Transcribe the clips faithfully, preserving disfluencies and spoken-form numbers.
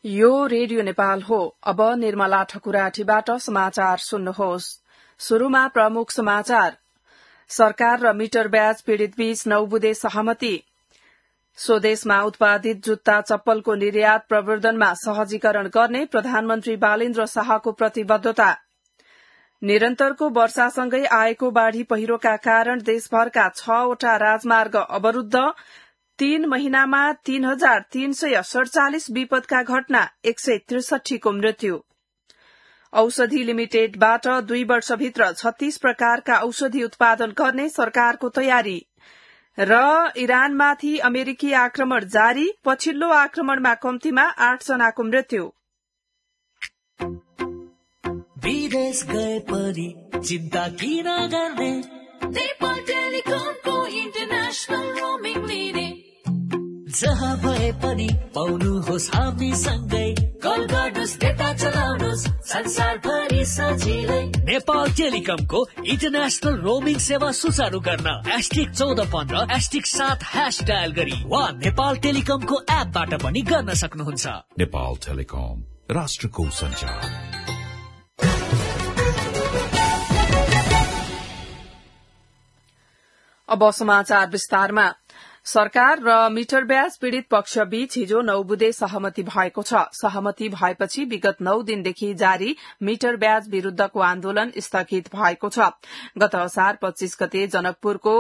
यो रेडियो नेपाल हो। अब निर्मला ठकुराठीबाट समाचार सुन्नुहोस्। शुरूमा प्रमुख समाचार। सरकार र मिटर ब्याज पीड़ित बीच नौ बुँदे सहमति। स्वदेशमा उत्पादित जुत्ता चप्पलको निर्यात प्रवर्धनमा सहजीकरण गर्ने प्रधानमन्त्री बालेन्द्र शाहको प्रतिबद्धता। निरन्तरको वर्षासँगै आएको बाढ़ी पहिरोका कारण देशभरका छवटा राजमार्ग अवरूद्ध। तीन महिनामा तीन हजार तीन सय सड़चालिस विपदका घटना, एक सय त्रिसठीको मृत्यु। औषधि लिमिटेडबाट दुई वर्षभित्र छत्तीस प्रकारका औषधि उत्पादन गर्ने सरकारको तयारी। र इरानमाथि अमेरिकी आक्रमण जारी, पछिल्लो आक्रमणमा कम्तीमा आठ जनाको मृत्यु। विदेश गए पनि चिन्ता किन गर्ने, नेपाल टेलिकमको इन्टरनेशनल रोमिङ लिने। जहाँ भए पनि पाउनुहोस् हामीसँगै, कल गर्नुहोस् डेटा चलाउनुहोस् संसारभरि सजिलै। नेपाल टेलिकमको इन्टरनेशनल रोमिङ सेवा सुचारू गर्न एस्टिक चौध पन्ध्र एस्टिक सात ह्यास डायल गरी वा नेपाल टेलिकमको एपबाट पनि गर्न सक्नुहुन्छ। नेपाल टेलिकम, राष्ट्रको सञ्चार। अब समाचार विस्तारमा। सरकार र मिटर ब्याज पीड़ित पक्ष बीच हिजो नौ बुँदे सहमति भएको छ। सहमति भएपछि विगत नौ दिनदेखि जारी मिटर ब्याज विरूद्धको आन्दोलन स्थगित भएको छ। गत असार पच्चीस गते जनकपुरको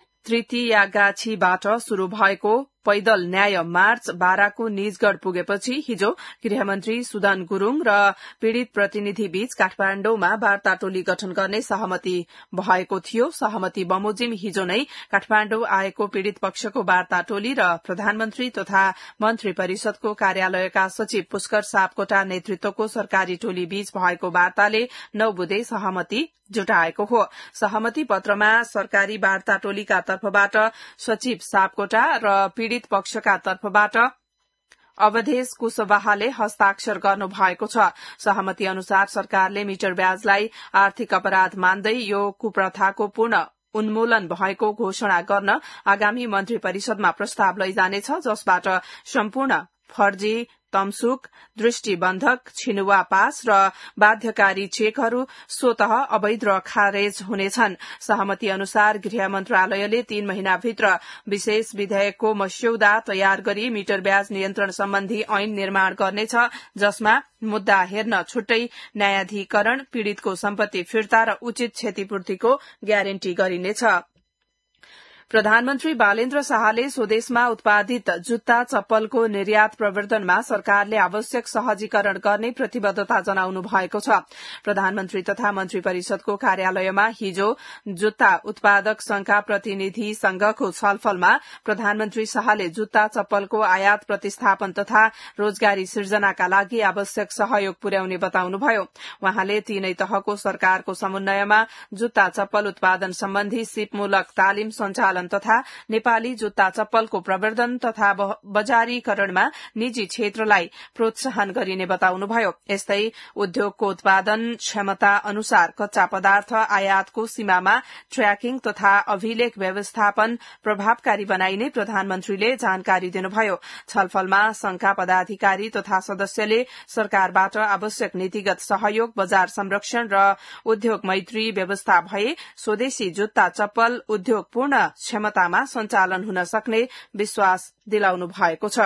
तृतीयागाछीबाट शुरू भएको पैदल न्याय मार्च बाराको निजगढ़ पुगेपछि हिजो गृहमन्त्री सुदन गुरूङ र पीड़ित प्रतिनिधि बीच काठमाण्डुमा वार्ता टोली गठन गर्ने सहमति भएको थियो। सहमति बमोजिम हिजो नै काठमाण्डु आएको पीड़ित पक्षको वार्ता टोली र प्रधानमन्त्री तथा मन्त्री परिषदको कार्यालयका सचिव पुष्कर सापकोटा नेतृत्वको सरकारी टोली बीच भएको वार्ताले नौ बुँदे सहमति जुटाएको हो। सहमति पत्रमा सरकारी वार्ता टोलीका तर्फबाट सचिव सापकोटा र पीड़ित पक्षका तर्फबाट अवधेश कुशवाहाले हस्ताक्षर गर्नु भएको छ। सहमति अनुसार सरकारले मिटर ब्याजलाई आर्थिक अपराध मान्दै यो कुप्रथाको पूर्ण उन्मूलन भएको घोषणा गर्न आगामी मन्त्री परिषदमा प्रस्ताव लैजानेछ, जसबाट सम्पूर्ण फर्जी, तमसुक, दृष्टिबन्धक, छिनुवा पास र बाध्यकारी चेकहरू स्वतः अवैध र खारेज हुनेछन्। सहमति अनुसार गृह मन्त्रालयले तीन महिनाभित्र विशेष विधेयकको मस्यौदा तयार गरी मिटर ब्याज नियन्त्रण सम्बन्धी ऐन निर्माण गर्नेछ, जसमा मुद्दा हेर्न छुट्टै न्यायाधिकरण, पीड़ितको सम्पत्ति फिर्ता र उचित क्षतिपूर्तिको ग्यारेन्टी गरिनेछ। प्रधानमन्त्री बालेन्द्र शाहले स्वदेशमा उत्पादित जुत्ता चप्पलको निर्यात प्रवर्धनमा सरकारले आवश्यक सहजीकरण गर्ने प्रतिबद्धता जनाउनु भएको छ। प्रधानमन्त्री तथा मन्त्री परिषदको कार्यालयमा हिजो जुत्ता उत्पादक संघका प्रतिनिधि संघको छलफलमा प्रधानमन्त्री शाहले जुत्ता चप्पलको आयात प्रतिस्थापन तथा रोजगारी सृजनाका लागि आवश्यक सहयोग पुर्याउने बताउनुभयो। वहाँले तीनै तहको सरकारको समन्वयमा जुत्ता चप्पल उत्पादन सम्बन्धी सिपमूलक तालिम सञ्चालन तथा नेपाली जुत्ता चप्पलको प्रवर्धन तथा बजारीकरणमा निजी क्षेत्रलाई प्रोत्साहन गरिने बताउनुभयो। यस्तै उद्योगको उत्पादन क्षमता अनुसार कच्चा पदार्थ आयातको सीमामा ट्र्याकिङ तथा अभिलेख व्यवस्थापन प्रभावकारी बनाइने प्रधानमन्त्रीले जानकारी दिनुभयो। छलफलमा संघका पदाधिकारी तथा सदस्यले सरकारबाट आवश्यक नीतिगत सहयोग, बजार संरक्षण र उद्योग मैत्री व्यवस्था भए स्वदेशी जुत्ता चप्पल उद्योग पूर्ण क्षमतामा सञ्चालन हुन सक्ने विश्वास दिलाउनु भएको छ।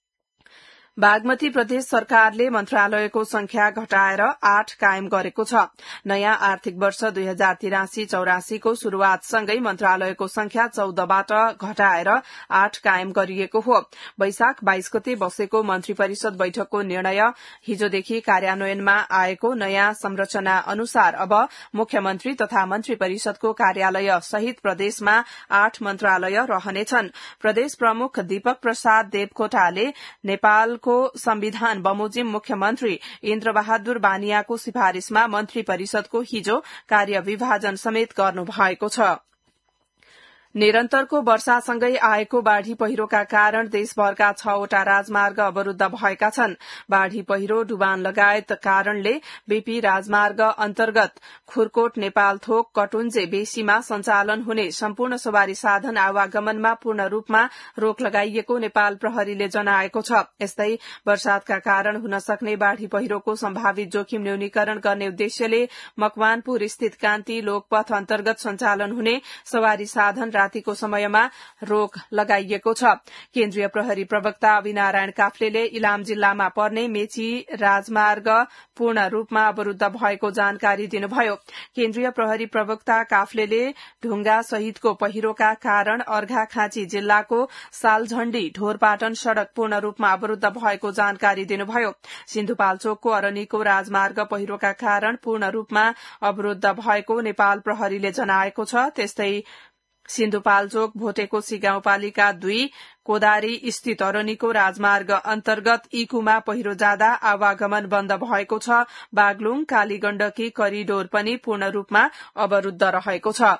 बागमती प्रदेश सरकारले मन्त्रालयको संख्या घटाएर आठ कायम गरेको छ। नयाँ आर्थिक वर्ष दुई हजार तिरासी चौरासीको शुरूआतसँगै मन्त्रालयको संख्या चौधबाट घटाएर आठ कायम गरिएको हो। वैशाख बाइस गते बसेको मन्त्री परिषद बैठकको निर्णय हिजोदेखि कार्यान्वयनमा आएको नयाँ संरचना अनुसार अब मुख्यमन्त्री तथा मन्त्री परिषदको कार्यालय सहित प्रदेशमा आठ मन्त्रालय रहनेछन्। प्रदेश प्रमुख दीपक प्रसाद देवकोटाले नेपाल को संविधान बमोजिम मुख्यमन्त्री इन्द्रबहादुर बानियाको सिफारिशमा मन्त्री परिषदको हिजो कार्य विभाजन समेत गर्नु भएको छ। निरन्तरको वर्षासँगै आएको बाढ़ी पहिरोका कारण देशभरका छवटा राजमार्ग अवरूद्ध भएका छन्। बाढ़ी पहिरो, डुबान लगायत कारणले बीपी राजमार्ग अन्तर्गत खुरकोट नेपालथोक कटुन्जे बेसीमा सञ्चालन हुने सम्पूर्ण सवारी साधन आवागमनमा पूर्ण रूपमा रोक लगाइएको नेपाल प्रहरीले जनाएको छ। यस्तै वर्षातका कारण हुन सक्ने बाढ़ी पहिरोको सम्भावित जोखिम न्यूनीकरण गर्ने उद्देश्यले मकवानपुर स्थित कान्ति लोकपथ अन्तर्गत सञ्चालन हुने सवारी साधन रातिको समयमा रोक लगाइएको छ। केन्द्रीय प्रहरी प्रवक्ता अविनारायण काफ्लेले इलाम जिल्लामा पर्ने मेची राजमार्ग पूर्ण रूपमा अवरूद्ध भएको जानकारी दिनुभयो। केन्द्रीय प्रहरी प्रवक्ता काफ्लेले ढुंगा सहितको पहिरोका कारण अर्घाखाँची जिल्लाको सालझण्डी ढोरपाटन सड़क पूर्ण रूपमा अवरूद्ध भएको जानकारी दिनुभयो। सिन्धुपाल्चोकको अरनीको राजमार्ग पहिरोका कारण पूर्ण रूपमा अवरूद्ध भएको नेपाल प्रहरीले जनाएको छ। त्यस्तै सिन्धुपाल्चोक भोटेकोशी गाउँपालिका दुई कोदारी स्थित अरनीको राजमार्ग अन्तर्गत इकुमा पहिरो जाँदा आवागमन बन्द भएको छ। बागलुङ कालीगण्डकी करिडोर पनि पूर्ण रूपमा अवरूद्ध रहेको छ।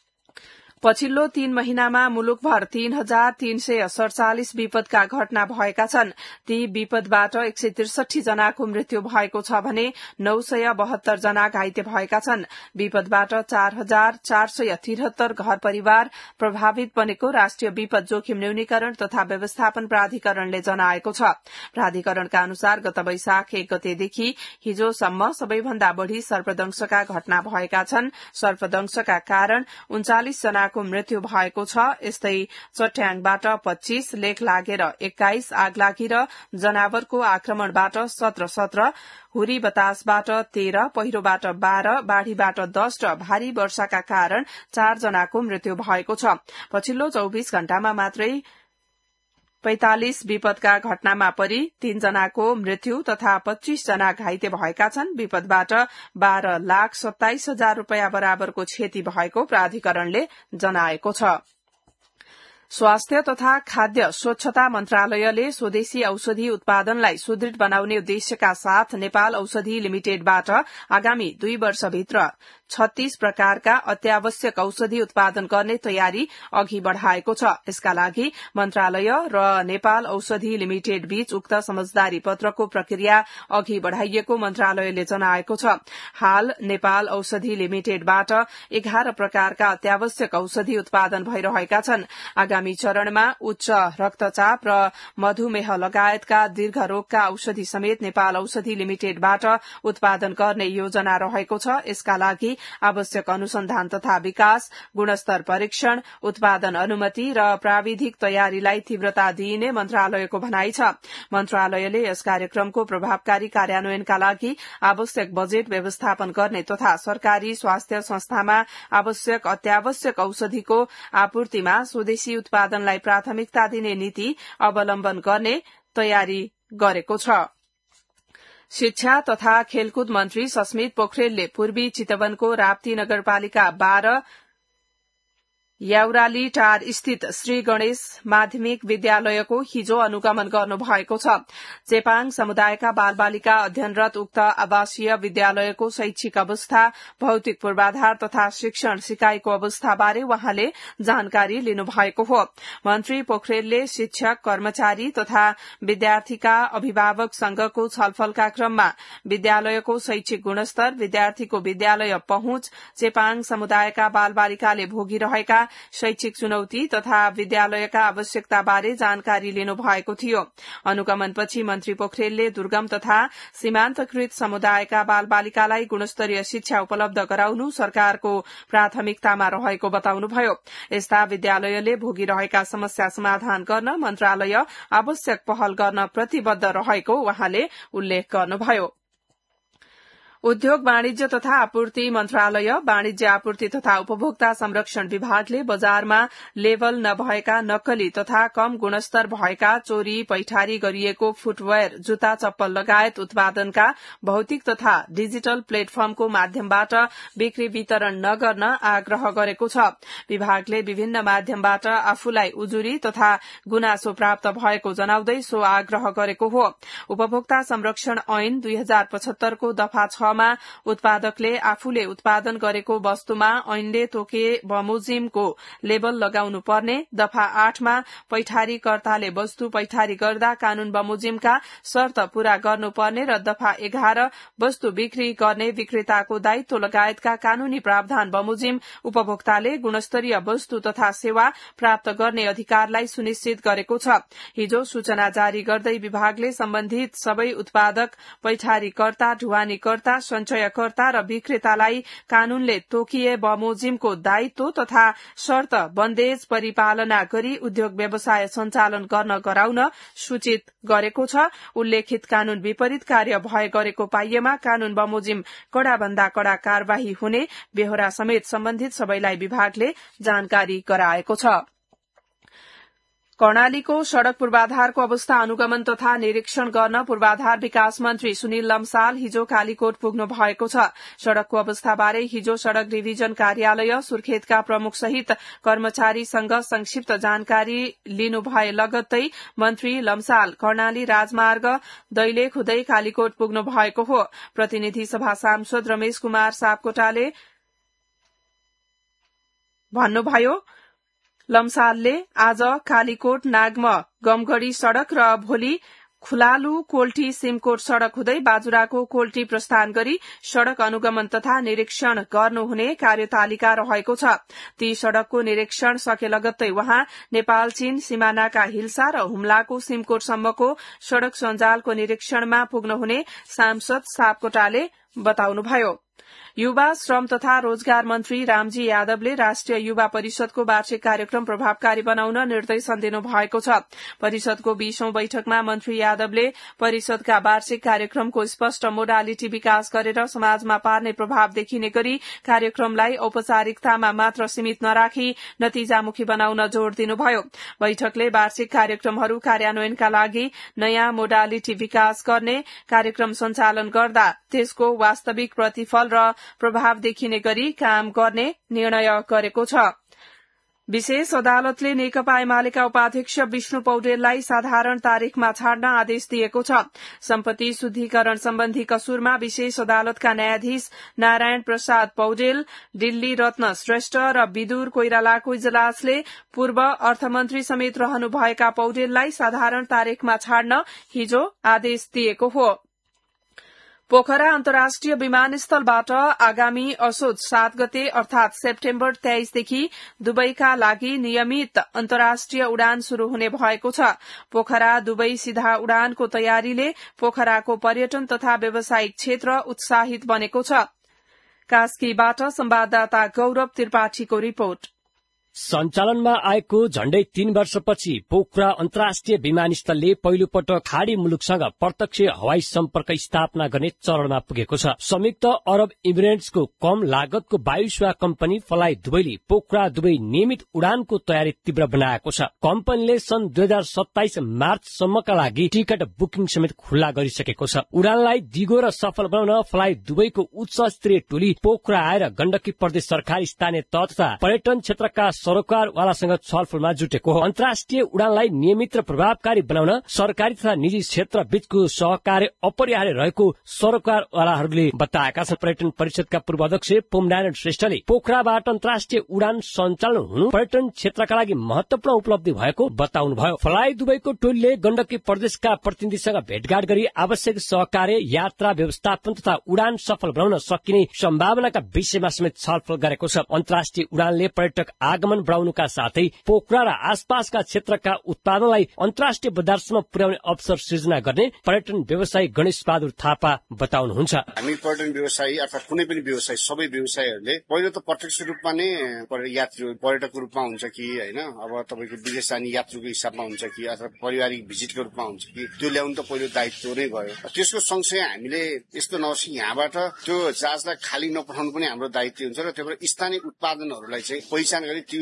पछिल्लो तीन महिनामा मुलुकभर तीन हजार तीन सय सड़चालिस विपदका घटना भएका छन्। ती विपदबाट एक सय त्रिसठी जनाको मृत्यु भएको छ भने नौ सय बहत्तर जना घाइते भएका छन्। विपदबाट चार हजार चार सय तिहत्तर घर परिवार प्रभावित बनेको राष्ट्रिय विपद जोखिम न्यूनीकरण तथा व्यवस्थापन प्राधिकरणले जनाएको छ। प्राधिकरणका अनुसार गत वैशाख एक गतेदेखि हिजोसम्म सबैभन्दा बढ़ी सर्पदंशका घटना भएका छन्। सर्पदंशका कारण उन्चालिस जना मृत्यु भएको छ। यस्तै चट्याङबाट पच्चीस, लेख लागेर एक्काइस, आगलागी र जनावरको आक्रमणबाट सत्र सत्र, हुरी बतासबाट तेह्र, पहिरोबाट बाह्र, बाढ़ीबाट दस र भारी वर्षाका कारण चार जनाको मृत्यु भएको छ। पछिल्लो चौबिस घण्टामा मात्रै पैंतालिस विपदका घटनामा परि तीन जनाको मृत्यु तथा पच्चीस जना घाइते भएका छन्। विपदबाट बाह्र लाख सत्ताइस हजार रूपियाँ बराबरको क्षति भएको प्राधिकरणले जनाएको छ। स्वास्थ्य तथा खाद्य स्वच्छता मन्त्रालयले स्वदेशी औषधि उत्पादनलाई सुदृढ़ बनाउने उद्देश्यका साथ नेपाल औषधि लिमिटेडबाट आगामी दुई वर्षभित्र छत्तीस प्रकारका अत्यावश्यक औषधि उत्पादन गर्ने तयारी अघि बढ़ाएको छ। यसका लागि मन्त्रालय र नेपाल औषधि लिमिटेड बीच उक्त समझदारी पत्रको प्रक्रिया अघि बढ़ाइएको मन्त्रालयले जनाएको छ। हाल नेपाल औषधि लिमिटेडबाट एघार प्रकारका अत्यावश्यक औषधि उत्पादन भइरहेका छन्। आगामी चरणमा उच्च रक्तचाप र मधुमेह लगायतका दीर्घ रोगका औषधि समेत नेपाल औषधि लिमिटेडबाट उत्पादन गर्ने योजना रहेको छ। यसका लागि आवश्यक अनुसन्धान तथा विकास, गुणस्तर परीक्षण, उत्पादन अनुमति र प्राविधिक तयारीलाई तीव्रता दिइने मन्त्रालयको भनाइ छ। मन्त्रालयले यस कार्यक्रमको प्रभावकारी कार्यान्वयनका लागि आवश्यक बजेट व्यवस्थापन गर्ने तथा सरकारी स्वास्थ्य संस्थामा आवश्यक अत्यावश्यक औषधिको आपूर्तिमा स्वदेशी उत्पादनलाई प्राथमिकता दिने नीति अवलम्बन गर्ने तयारी गरेको छ। शिक्षा तथा खेलकुद मन्त्री सस्मित पोखरेलले पूर्वी चितवनको राप्ती नगरपालिका बाह्र याउराली टार स्थित श्री गणेश माध्यमिक विद्यालयको हिजो अनुगमन गर्नुभएको छ। चेपाङ समुदायका बालबालिका अध्ययनरत उक्त आवासीय विद्यालयको शैक्षिक अवस्था, भौतिक पूर्वाधार तथा शिक्षण सिकाइको अवस्थाबारे उहाँले जानकारी लिनुभएको हो। मन्त्री पोखरेलले शिक्षक, कर्मचारी तथा विद्यार्थीका अभिभावकसँगको छलफलका क्रममा विद्यालयको शैक्षिक गुणस्तर, विद्यार्थीको विद्यालय पहुँच, चेपाङ समुदायका बालबालिकाले भोगिरहेका शैक्षिक चुनौती तथा विद्यालयका आवश्यकताबारे जानकारी लिनुभएको थियो। अनुगमनपछि मन्त्री पोखरेलले दुर्गम तथा सीमान्तकृत समुदायका बालबालिकालाई गुणस्तरीय शिक्षा उपलब्ध गराउनु सरकारको प्राथमिकतामा रहेको बताउनुभयो। यस्ता विद्यालयले भोगिरहेका समस्या समाधान गर्न मन्त्रालय आवश्यक पहल गर्न प्रतिबद्ध रहेको उहाँले उल्लेख गर्नुभयो। उद्योग वाणिज्य तथा आपूर्ति मन्त्रालय, वाणिज्य आपूर्ति तथा उपभोक्ता संरक्षण विभागले बजारमा लेभल नभएका नक्कली तथा कम गुणस्तर भएका चोरी पैठारी गरिएको फुटवेयर, जुत्ता चप्पल लगायत उत्पादनका भौतिक तथा डिजिटल प्लेटफर्मको माध्यमबाट बिक्री वितरण नगर्न आग्रह गरेको छ। विभागले विभिन्न माध्यमबाट आफूलाई उजुरी तथा गुनासो प्राप्त भएको जनाउँदै सो आग्रह गरेको हो। उपभोक्ता संरक्षण ऐन दुई हजार पचहत्तरको दफा छ छमा उत्पादकले आफूले उत्पादन गरेको वस्तुमा ऐनले तोके बमोजिमको लेबल लगाउनु पर्ने, दफा आठमा पैठारीकर्ताले वस्तु पैठारी गर्दा कानून बमोजिमका शर्त पूरा गर्नुपर्ने र दफा एघार वस्तु बिक्री गर्ने विक्रेताको दायित्व लगायतका कानूनी प्रावधान बमोजिम उपभोक्ताले गुणस्तरीय वस्तु तथा सेवा प्राप्त गर्ने अधिकारलाई सुनिश्चित गरेको छ। हिजो सूचना जारी गर्दै विभागले सम्बन्धित सबै उत्पादक, पैठारीकर्ता, ढुवानीकर्ता, सञ्चयकर्ता र विक्रेतालाई कानूनले तोकिए बमोजिमको दायित्व तथा शर्त बन्देज परिपालना गरी उद्योग व्यवसाय सञ्चालन गर्न गराउन सूचित गरेको छ। उल्लेखित कानून विपरीत कार्य भए गरेको पाइएमा कानून बमोजिम कड़ाभन्दा कड़ा कार्यवाही हुने बेहोरा समेत सम्बन्धित सबैलाई विभागले जानकारी गराएको छ। कर्णालीको सड़क पूर्वाधारको अवस्था अनुगमन तथा निरीक्षण गर्न पूर्वाधार विकास मन्त्री सुनिल लम्साल हिजो कालीकोट पुग्नु भएको छ। सड़कको अवस्थाबारे हिजो सड़क डिभिजन कार्यालय सुर्खेतका प्रमुख सहित कर्मचारीसँग संक्षिप्त जानकारी लिनुभए लगत्तै मन्त्री लम्साल कर्णाली राजमार्ग दैलेख हुँदै कालीकोट पुग्नु भएको हो। प्रतिनिधि सभा सांसद रमेश कुमार सापकोटाले भन्नुभयो, लम्सालले आज कालीकोट नागम गमगढ़ी सड़क र भोलि खुलालु कोल्टी सिमकोट सड़क हुँदै बाजुराको कोल्टी प्रस्थान गरी सड़क अनुगमन तथा निरीक्षण गर्नुहुने कार्यतालिका रहेको छ। ती सड़कको निरीक्षण सके लगत्तै वहाँ नेपाल चीन सीमानाका हिल्सा र हुम्लाको सिमकोटसम्मको सड़क सञ्जालको निरीक्षणमा पुग्नुहुने सांसद सापकोटाले बताउनुभयो। युवा श्रम तथा रोजगार मन्त्री रामजी यादवले राष्ट्रिय युवा परिषदको वार्षिक कार्यक्रम प्रभावकारी बनाउन निर्देशन दिनु भएको छ। परिषदको बीसौं बैठकमा मन्त्री यादवले परिषदका वार्षिक कार्यक्रमको स्पष्ट मोडालिटी विकास गरेर समाजमा पार्ने प्रभाव देखिने गरी कार्यक्रमलाई औपचारिकतामा मात्र सीमित नराखी नतिजामुखी बनाउन जोड़ दिनुभयो। बैठकले वार्षिक कार्यक्रमहरू कार्यान्वयनका लागि नयाँ मोडालिटी विकास गर्ने, कार्यक्रम सञ्चालन गर्दा त्यसको वास्तविक प्रतिफल र प्रभाव देखिने गरी काम गर्ने निर्णय गरेको छ। विशेष अदालतले नेकपा एमालेका उपाध्यक्ष विष्णु पौडेललाई साधारण तारिखमा छाड्न आदेश दिएको छ। सम्पत्ति शुद्धिकरण सम्बन्धी कसूरमा विशेष अदालतका न्यायाधीश नारायण प्रसाद पौडेल, दिल्ली रत्न श्रेष्ठ र विदुर कोइरालाको इजलासले पूर्व अर्थमन्त्री समेत रहनुभएका पौडेललाई साधारण तारिखमा छाड्न हिजो आदेश दिएको हो। पोखरा अन्तर्राष्ट्रिय विमानस्थलबाट आगामी असोज सात गते अर्थात सेप्टेम्बर तेइसदेखि दुबईका लागि नियमित अन्तर्राष्ट्रिय उडान शुरू हुने भएको छ। पोखरा दुबई सीधा उडानको तयारीले पोखराको पर्यटन तथा व्यावसायिक क्षेत्र उत्साहित बनेको छ। कास्कीबाट संवाददाता गौरव त्रिपाठीको रिपोर्ट। सञ्चालनमा आएको झण्डै तीन वर्षपछि पोखरा अन्तर्राष्ट्रिय विमानस्थलले पहिलो पटक खाडी मुलुकसँग प्रत्यक्ष हवाई सम्पर्क स्थापना गर्ने चरणमा पुगेको छ। संयुक्त अरब इमिरेट्सको कम लागतको वायु सेवा कम्पनी फ्लाइ दुबईले पोखरा दुबई नियमित उडानको तयारी तीव्र बनाएको छ। कम्पनीले सन् दुई हजार सत्ताइस मार्चसम्मका लागि टिकट बुकिङ समेत खुल्ला गरिसकेको छ। उडानलाई दिगो र सफल बनाउन फ्लाइ दुबईको उच्च स्तरीय टोली पोखरा आएर गण्डकी प्रदेश सरकारी स्थानीय तह तथा पर्यटन क्षेत्रका सरकारवालासँग छलफलमा जुटेको हो। अन्तर्राष्ट्रिय उडानलाई नियमित र प्रभावकारी बनाउन सरकारी तथा निजी क्षेत्र बीचको सहकार्य अपरिहार्य रहेको सरकारवालाहरूले बताएका छन्। पर्यटन परिषदका पूर्व अध्यक्ष पोमनारायण श्रेष्ठले पोखराबाट अन्तर्राष्ट्रिय उडान सञ्चालन हुनु पर्यटन क्षेत्रका लागि महत्वपूर्ण उपलब्धि भएको बताउनुभयो। फ्लाइ दुबईको टोलीले गण्डकी प्रदेशका प्रतिनिधिसँग भेटघाट गरी आवश्यक सहकार्य, यात्रा व्यवस्थापन तथा उडान सफल बनाउन सकिने सम्भावनाका विषयमा समेत छलफल गरेको छ। अन्तर्राष्ट्रिय उडानले पर्यटक आगमन बढाउनुका साथै पोखरा र आसपासका क्षेत्रका उत्पादनलाई अन्तर्राष्ट्रिय बजारसम्म पुर्याउने अवसर सृजना गर्ने पर्यटन व्यवसायी गणेश बहादुर थापा बताउनुहुन्छ। हामी पर्यटन व्यवसायी अथवा कुनै पनि व्यवसायी सबै व्यवसायीहरूले पहिलो त प्रत्यक्ष रूपमा नै यात्रु पर्यटकको रूपमा हुन्छ कि होइन, अब तपाईँको विदेश जाने यात्रुको हिसाबमा हुन्छ कि अथवा पारिवारिक भिजिटको रूपमा हुन्छ कि, त्यो ल्याउनु त पहिलो दायित्व नै भयो। त्यसको सँगसँगै हामीले यस्तो नहोस् यहाँबाट त्यो जहाजलाई खाली नपठाउनु पनि हाम्रो दायित्व हुन्छ र त्यही भएर स्थानीय उत्पादनहरूलाई चाहिँ पहिचान गरी त्यो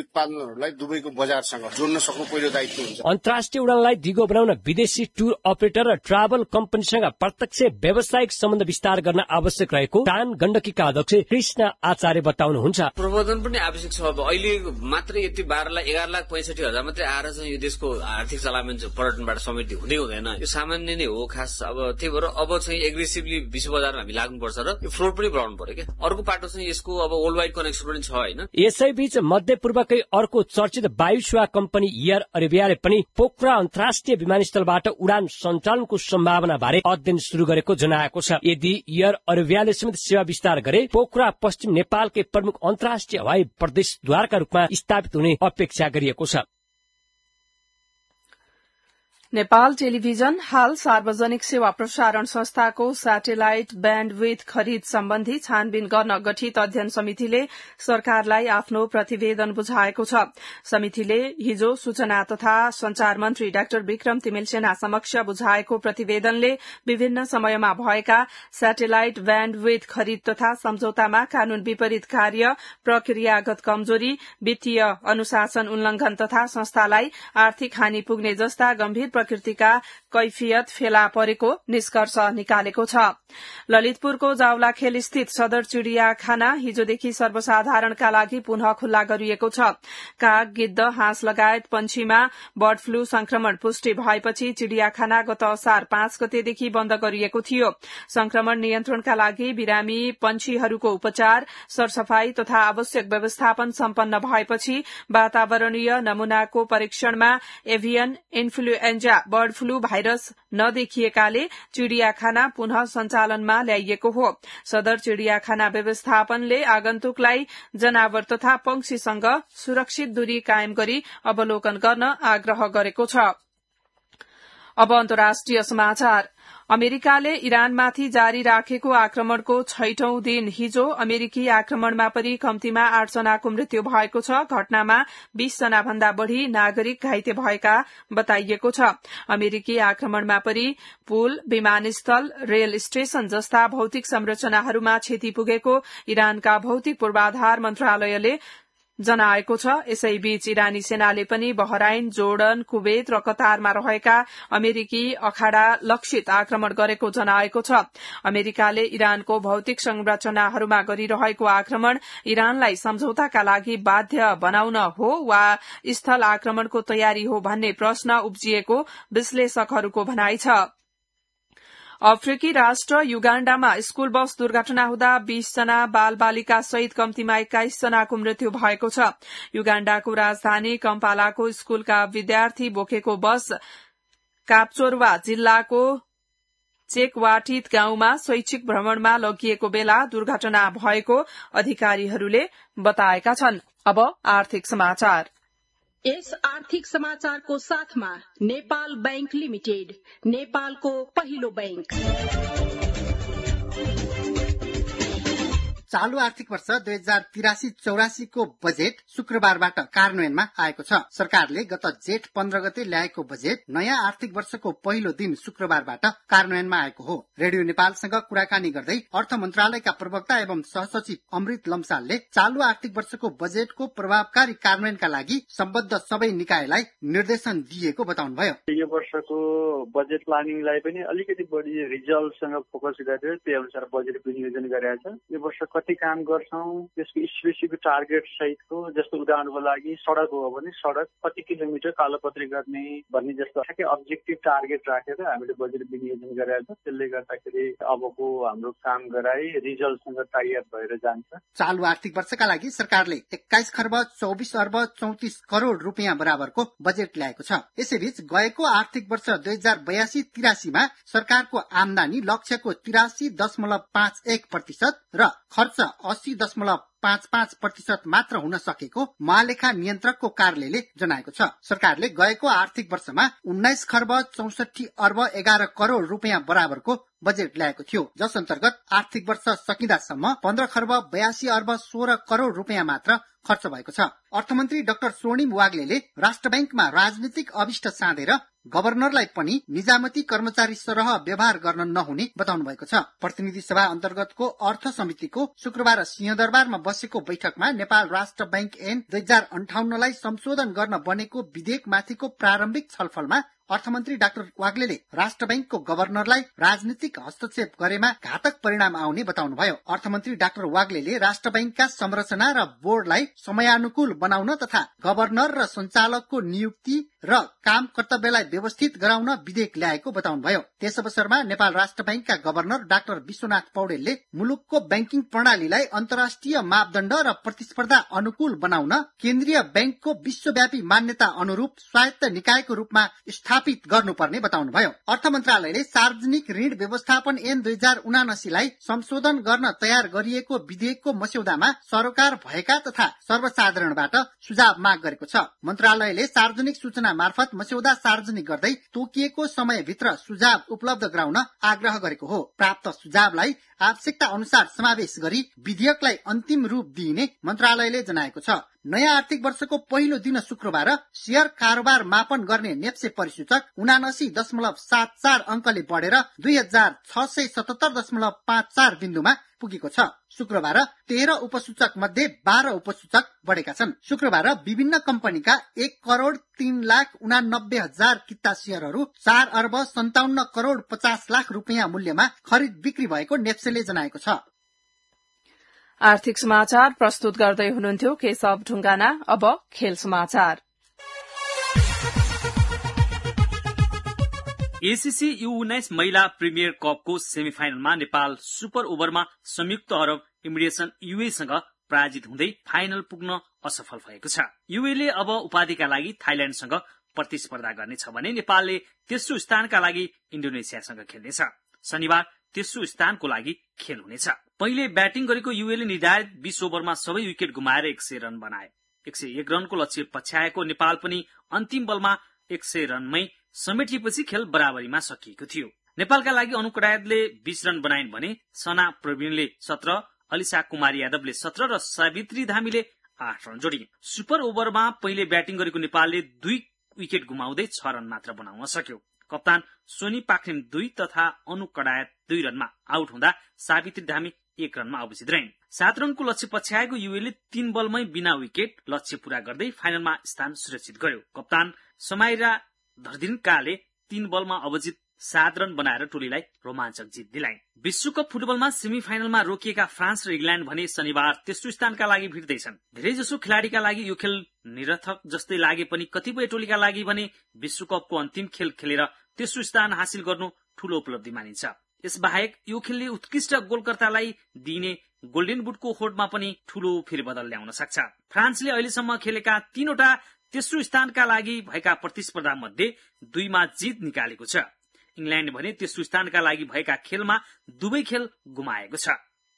उत्पादनहरूलाई दुबईको बजारसँग जोड्न सक्नु पहिलो दायित्व हुन्छ। अन्तर्राष्ट्रिय उडानलाई दिगो बनाउन विदेशी टुर अपरेटर र ट्राभल कम्पनीसँग प्रत्यक्ष व्यावसायिक सम्बन्ध विस्तार गर्न आवश्यक रहेको टान गण्डकीका अध्यक्ष कृष्ण आचार्य बताउनुहुन्छ। प्रवर्धन पनि आवश्यक छ। अब अहिले मात्रै यति बाह्र लाख एघार लाख पैंसठी हजार मात्रै आएर चाहिँ यो देशको आर्थिक चलायमान पर्यटनबाट समृद्धि हुँदै हुँदैन, यो सामान्य नै हो खास। अब त्यही भएर अब चाहिँ एग्रेसिभली विश्व बजारमा हामी लाग्नुपर्छ र यो फ्लोर पनि बढाउनु पर्यो क्या। अर्को पाटो चाहिँ यसको अब वर्ल्ड वाइड कनेक्सन पनि छ होइन। यसैबीच मध्यपूर्वकै अर्को चर्चित वायु सेवा कम्पनी एयर अरेबियाले पनि पोखरा अन्तर्राष्ट्रिय विमानस्थलबाट उडान सञ्चालनको सम्भावना बारे अध्ययन शुरू गरेको जनाएको छ। यदि एयर अरेबियाले समेत सेवा विस्तार गरे पोखरा पश्चिम नेपालकै प्रमुख अन्तर्राष्ट्रिय हवाई प्रदेशद्वारका रूपमा स्थापित हुने अपेक्षा गरिएको छ। नेपाल टेलिभिजन हाल सार्वजनिक सेवा प्रसारण संस्थाको सैटेलाइट ब्यान्डविड्थ खरिद सम्बन्धी छानबिन गर्न गठित अध्ययन समितिले सरकारलाई आफ्नो प्रतिवेदन बुझाएको छ। समितिले हिजो सूचना तथा संचार मन्त्री डाक्टर विक्रम तिमेलसेना समक्ष बुझाएको प्रतिवेदनले विभिन्न समयमा भएका सैटेलाइट ब्यान्डविड्थ खरिद तथा सम्झौतामा कानून विपरीत कार्य, प्रक्रियागत कमजोरी, वित्तीय अनुशासन उल्लंघन तथा संस्थालाई आर्थिक हानि पुग्ने जस्ता गम्भीर प्रकृतिका कैफियत फेला परेको निष्कर्ष निकालेको छ। ललितपुरको जावलाखेल स्थित सदर चिड़ियाखाना हिजोदेखि सर्वसाधारणका लागि पुनः खुल्ला गरिएको छ। काग, गिद्ध, हाँस लगायत पंक्षीमा बर्ड फ्लू संक्रमण पुष्टि भएपछि चिड़ियाखाना गत असार पाँच गतेदेखि बन्द गरिएको थियो। संक्रमण नियन्त्रणका लागि बिरामी पंक्षीहरूको उपचार, सरसफाई तथा आवश्यक व्यवस्थापन सम्पन्न भएपछि वातावरणीय नमूनाको परीक्षणमा avian influenza bird flu virus नदेखिएकाले चिड़ियाखाना पुनः सञ्चालनमा ल्याइएको हो। सदर चिड़ियाखाना व्यवस्थापनले आगन्तुकलाई जनावर तथा पंक्षीसँग सुरक्षित दूरी कायम गरी अवलोकन गर्न आग्रह गरेको छ। अब अन्तर्राष्ट्रिय समाचार। अमेरिकाले इरानमाथि जारी राखेको आक्रमणको छैटौं दिन हिजो अमेरिकी आक्रमणमा पनि कम्तीमा आठ जनाको मृत्यु भएको छ। घटनामा बीस जना भन्दा बढ़ी नागरिक घाइते भएका बताइएको छ। अमेरिकी आक्रमणमा पनि पुल, विमानस्थल, रेल स्टेशन जस्ता भौतिक संरचनाहरूमा क्षति पुगेको इरानका भौतिक पूर्वाधार मन्त्रालयले जनाएको छ। यसैबीच इरानी सेनाले पनि बहराइन, जोर्डन, कुवेत र कतारमा रहेका अमेरिकी अखाड़ा लक्षित आक्रमण गरेको जनाएको छ। अमेरिकाले इरानको भौतिक संरचनाहरूमा गरिरहेको आक्रमण इरानलाई सम्झौताका लागि बाध्य बनाउन हो वा स्थल आक्रमणको तयारी हो भन्ने प्रश्न उब्जिएको विश्लेषकहरूको भनाइ छ। अफ्रिकी राष्ट्र युगाण्डामा स्कूल बस दुर्घटना हुँदा बीस जना बाल बालिका सहित कम्तीमा एक्काइस जनाको मृत्यु भएको छ। युगाण्डाको राजधानी कम्पालाको स्कूलका विद्यार्थी बोकेको बस कापचोरवा जिल्लाको चेकवाटित गाउँमा शैक्षिक भ्रमणमा लगिएको बेला दुर्घटना भएको अधिकारीहरूले बताएका छन्। अब आर्थिक समाचार। यस आर्थिक समाचारको साथमा नेपाल बैंक लिमिटेड, नेपालको पहिलो बैंक। चालू आर्थिक वर्ष दुई हजार तिरासी चौरासी को बजेट शुक्रबारबाट कार्यान्वयनमा आएको छ। सरकारले गत जेठ पन्ध्र गते ल्याएको बजेट नयाँ आर्थिक वर्षको पहिलो दिन शुक्रबारबाट कार्यान्वयनमा आएको हो। रेडियो नेपालसँग कुराकानी गर्दै अर्थ मन्त्रालयका प्रवक्ता एवं सहसचिव अमृत लम्सालले चालू आर्थिक वर्षको बजेटको प्रभावकारी कार्यान्वयनका लागि सम्बद्ध सबै निकायलाई निर्देशन दिएको बताउनुभयो। यो वर्षको बजेट प्लानिङलाई पनि अलिकति बढी रिजल्टसँग फोकस गरेर त्यही अनुसार बजेट विनियोजन गरेको छ। यो वर्ष कति काम गर्छौं, त्यसको स्पेसिफिक टार्गेट सहितको, जस्तो उदाहरणको लागि सड़क हो भने सड़क कति किलोमिटर कालोपत्री गर्ने भन्ने जस्तो ठ्याक्कै अब्जेक्टिभ टार्गेट राखेर हामीले बजेट विनियोजन गरेका छ। त्यसले गर्दाखेरि अबको हाम्रो काम गराई रिजल्टसँग टाइ अप भएर जान्छ। चालू आर्थिक वर्षका लागि सरकारले एक्काइस खर्ब चौबिस अर्ब चौतिस करोड़ रुपियाँ बराबरको बजेट ल्याएको छ। यसैबीच गएको आर्थिक वर्ष दुई हजार बयासी तिरासीमा सरकारको आमदानी लक्ष्यको तिरासी दशमलव पाँच एक प्रतिशत र खर्च अस्सी दशमलव पाँच पाँच प्रतिशत मात्र हुन सकेको महालेखा नियन्त्रकको कार्यालयले जनाएको छ। सरकारले गएको आर्थिक वर्षमा उन्नाइस खर्ब चौसठी अर्ब एघार करोड़ रुपियाँ बराबरको बजेट ल्याएको थियो, जस अन्तर्गत आर्थिक वर्ष सकिँदासम्म पन्ध्र खर्ब बयासी अर्ब सोह्र करोड़ रुपियाँ मात्र खर्च भएको छ। अर्थमन्त्री डाक्टर स्वर्णिम वाग्लेले राष्ट्र बैंकमा राजनीतिक अभिष्ट साधेर गभर्नरलाई पनि निजामती कर्मचारी सरह व्यवहार गर्न नहुने बताउनु भएको छ। प्रतिनिधि सभा अन्तर्गतको अर्थ समितिको शुक्रबार सिंहदरबारमा बसेको बैठकमा नेपाल राष्ट्र बैंक ऐन दुई हजार अन्ठाउन्नलाई संशोधन गर्न बनेको विधेयकमाथिको प्रारम्भिक छलफलमा अर्थमन्त्री डाक्टर वाग्लेले राष्ट्र बैंकको गभर्नरलाई राजनीतिक हस्तक्षेप गरेमा घातक परिणाम आउने बताउनुभयो। अर्थमन्त्री डाक्टर वाग्लेले राष्ट्र बैंकका संरचना र बोर्डलाई समयानुकूल बनाउन तथा गभर्नर र सञ्चालकको नियुक्ति र काम कर्तव्यलाई व्यवस्थित गराउन विधेयक ल्याएको बताउनुभयो। त्यस अवसरमा नेपाल राष्ट्र बैंकका गभर्नर डाक्टर विश्वनाथ पौडेलले मुलुकको बैंकिङ प्रणालीलाई अन्तर्राष्ट्रिय मापदण्ड र प्रतिस्पर्धा अनुकूल बनाउन केन्द्रीय बैंकको विश्वव्यापी मान्यता अनुरूप स्वायत्त निकायको रूपमा स्थापित गर्नुपर्ने बताउनुभयो। अर्थ मन्त्रालयले सार्वजनिक ऋण व्यवस्थापन ऐन दुई हजार उनासीलाई संशोधन गर्न तयार गरिएको विधेयकको मस्यौदामा सरोकार भएका तथा सर्वसाधारणबाट सुझाव माग गरेको छ। मन्त्रालयले सार्वजनिक सूचना मार्फत मस्यौदा सार्वजनिक गर्दै तोकिएको समयभित्र सुझाव उपलब्ध गराउन आग्रह गरेको हो। प्राप्त सुझावलाई आवश्यकता अनुसार समावेश गरी विधेयकलाई अन्तिम रूप दिइने मन्त्रालयले जनाएको छ। नयाँ आर्थिक वर्षको पहिलो दिन शुक्रबार शेयर कारोबार मापन गर्ने नेप्से परिसूचक उनासी दशमलव सात चार अंकले बढेर दुई हजार छ सय सतहत्तर दशमलव पाँच चार बिन्दुमा पुगेको छ। शुक्रबार तेह्र उपसूचक मध्ये बाह्र उपसूचक बढेका छन्। शुक्रबार विभिन्न कम्पनीका एक करोड़ तीन लाख उनानब्बे हजार किता शेयरहरू चार अर्ब सन्ताउन्न करोड़ पचास लाख रुपियाँ मूल्यमा खरिद बिक्री भएको नेप्सेले जनाएको छ। आर्थिक समाचार प्रस्तुत गर्दै हुनुहुन्थ्यो केशव ढुङ्गाना। अब खेल समाचार। एसीसी यू उन्नाइस महिला प्रिमियर कपको सेमिफाइनलमा नेपाल सुपर ओभरमा संयुक्त अरब इमिरेसन युएसँग पराजित हुँदै फाइनल पुग्न असफल भएको छ। युएले अब उपाधिका लागि थाइल्याण्डसँग प्रतिस्पर्धा गर्नेछ भने नेपालले तेस्रो स्थानका लागि इन्डोनेसियासँग खेल्नेछ। शनिबार तेस्रो स्थानको लागि खेल हुनेछ। पहिले ब्याटिङ गरेको युएले निर्धारित बीस ओभरमा सबै विकेट गुमाएर एक सय रन बनाए। एक सय एक रनको लक्ष्य पछ्याएको नेपाल पनि अन्तिम बलमा एक सय रनमै समेटिएपछि खेल बराबरीमा सकिएको थियो। नेपालका लागि अनु कडायतले बीस रन बनाइन् भने सना प्रवीणले सत्र, अलिसा कुमारी यादवले सत्र र सावित्री धामीले आठ रन जोडिए। सुपर ओभरमा पहिले ब्याटिङ गरेको नेपालले दुई विकेट गुमाउँदै छ रन मात्र बनाउन सक्यो। कप्तान सोनी पाखरिन दुई तथा अनु कडायत दुई रनमा आउट हुँदा सावित्री धामी एक रनमा अवचित रहिन्। सात रनको लक्ष्य पछ्याएको युएले तीन बलमै बिना विकेट लक्ष्य पूरा गर्दै फाइनलमा स्थान सुरक्षित गर्यो। कप्तान समाइरा धर्दिनकाले तीन बलमा अवचित सात रन बनाएर टोलीलाई रोमाञ्चक जित दिलाइन्। विश्वकप फुटबलमा सेमी फाइनलमा रोकिएका फ्रान्स र इंग्ल्याण्ड भने शनिबार तेस्रो स्थानका लागि भिड्दैछन्। धेरै जसो खेलाड़ीका लागि यो खेल निरर्थक जस्तै लागे पनि कतिपय टोलीका लागि भने विश्वकपको अन्तिम खेल खेलेर तेस्रो स्थान हासिल गर्नु ठूलो उपलब्धि मानिन्छ। यसबाहेक यो खेलले उत्कृष्ट गोलकर्तालाई दिइने गोल्डेन बुटको होडमा पनि ठूलो फेरबदल ल्याउन सक्छ। फ्रान्सले अहिलेसम्म खेलेका तीनवटा तेस्रो स्थानका लागि भएका प्रतिस्पर्धा मध्ये दुईमा जित निकालेको छ। इंग्ल्याण्ड भने तेस्रो स्थानका लागि भएका खेलमा दुवै खेल गुमाएको छ।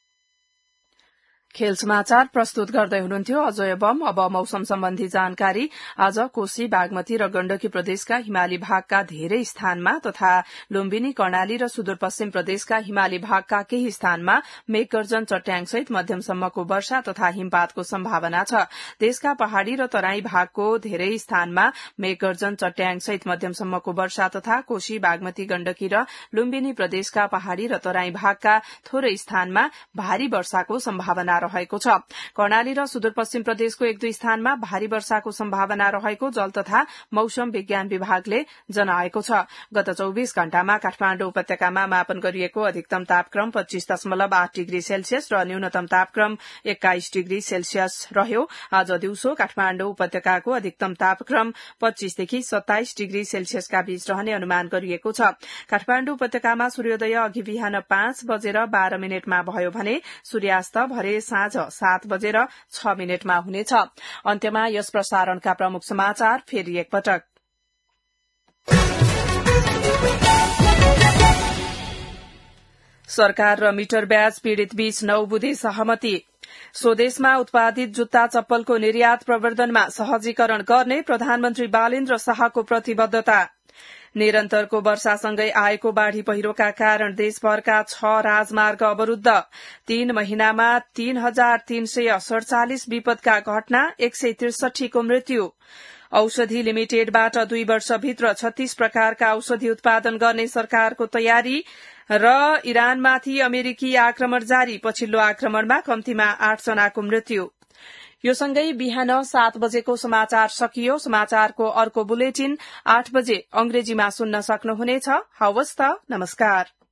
खेल समाचार प्रस्तुत गर्दै हुनुहुन्थ्यो अजय बम। अब मौसम सम्बन्धी जानकारी। आज कोशी, बागमती र गण्डकी प्रदेशका हिमाली भागका धेरै स्थानमा तथा लुम्बिनी, कर्णाली र सुदूरपश्चिम प्रदेशका हिमाली भागका केही स्थानमा मेघगर्जन, चट्याङसहित मध्यमसम्मको वर्षा तथा हिमपातको सम्भावना छ। देशका पहाड़ी र तराई भागको धेरै स्थानमा मेघगर्जन, चट्याङसहित मध्यमसम्मको वर्षा तथा कोशी, बागमती, गण्डकी र लुम्बिनी प्रदेशका पहाड़ी र तराई भागका थोरै स्थानमा भारी वर्षाको सम्भावना रहेको छ। कर्णाली र सुदूरपश्चिम प्रदेशको एक दुई स्थानमा भारी वर्षाको सम्भावना रहेको जल तथा मौसम विज्ञान विभागले जनाएको छ। गत चौबीस घण्टामा काठमाडौँ उपत्यकामा मापन गरिएको अधिकतम तापक्रम पच्चीस दशमलव आठ डिग्री सेल्सियस र न्यूनतम तापक्रम एक्काइस डिग्री सेल्सियस रह्यो। आज दिउँसो काठमाडौँ उपत्यकाको अधिकतम तापक्रम पच्चीसदेखि सत्ताइस डिग्री सेल्सियसका बीच रहने अनुमान गरिएको छ। काठमाडौँ उपत्यकामा सूर्योदय अघि बिहान पाँच बजेर बाह्र मिनटमा भयो भने सूर्यास्त भरे साँझ सात बजेर छ मिनटमा हुनेछ। अन्त्यमा यस प्रसारणका प्रमुख समाचार फेरि एकपटक। सरकार र मिटर ब्याज पीड़ित बीच नौ बुधे सहमति। स्वदेशमा उत्पादित जुत्ता चप्पलको निर्यात प्रवर्धनमा सहजीकरण गर्ने प्रधानमन्त्री बालेन्द्र शाहको प्रतिबद्धता। निरन्तरको वर्षासँगै आएको बाढ़ी पहिरोका कारण देशभरका छ राजमार्ग अवरूद्ध। तीन महिनामा तीन हजार तीन सय सड़चालिस विपदका घटना, एक सय त्रिसठीको मृत्यु। औषधि लिमिटेडबाट दुई वर्षभित्र छत्तीस प्रकारका औषधि उत्पादन गर्ने सरकारको तयारी र इरानमाथि अमेरिकी आक्रमण जारी, पछिल्लो आक्रमणमा कम्तीमा आठ जनाको मृत्यु। यो सँगै बिहान सात बजेको समाचार सकियो। समाचारको अर्को बुलेटिन आठ बजे अंग्रेजीमा सुन्न सक्नुहुनेछ। हवस् त, नमस्कार।